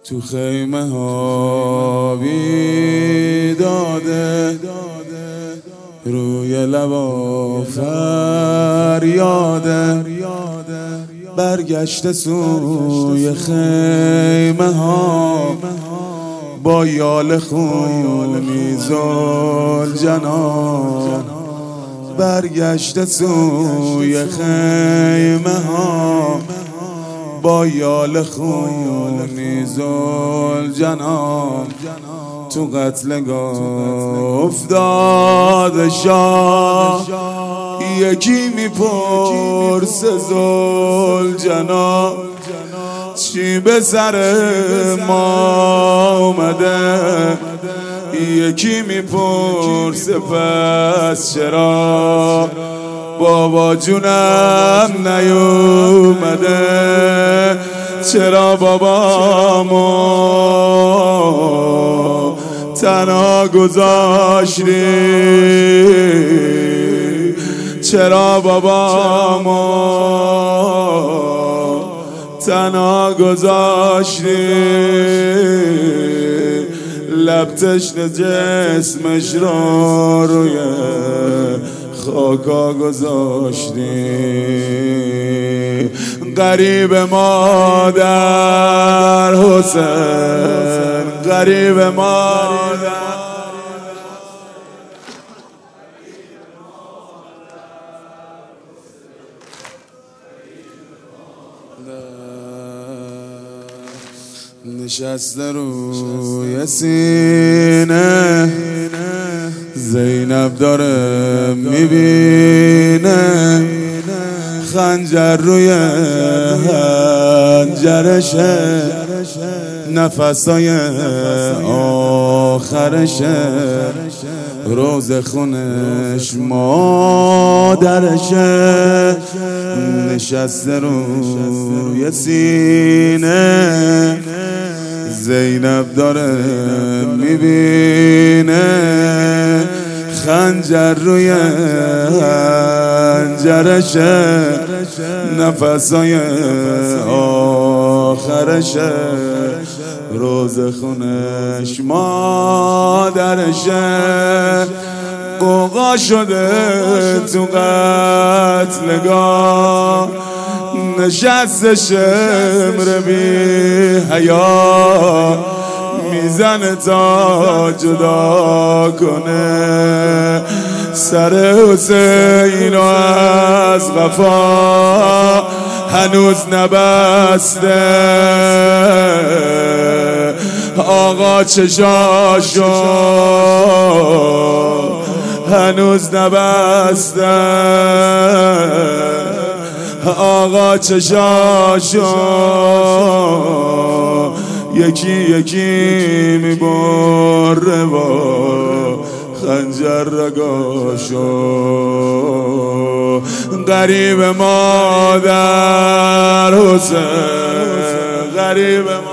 تو خیمه ها بیداده، روی لبا فریاده، برگشته سوی خیمه ها با یال خونی ذوالجلال، برگشته سوی خیمه ها با یال خونی ذوالجلال. تو قتلگاه افتاده شاه، یکی میپرسه ذوالجلال چی به سر ما اومده، یکی میپرسه پس چرا بابا جونم نیومده، چرا بابامو تنها گذاشتی، چرا بابامو تنها گذاشتی، لب تشنه جسمش را روی خاکا گذاشتی. غریب مادر حسین، غریب مادر نشسته روی سینه، زینب داره میبینه، خنجر روی حنجرشه، نفسای آخرشه، روز خونش مادرشه، نشسته روی سینه، زینب داره میبینه، خنجر روی حنجرشه، نفسای آخرشه، روز خونش مادرشه، قوقا شده تو قتلگاه، نشسته شمر بی حیا، میزنه تا جدا کنه سر حسین و از قفا هنوز نبسته، آقا چشاشو هنوز نبسته، آقا چشاشو یکی یکی میبره با خنجر رگاشو. غریب مادر حسین، غریب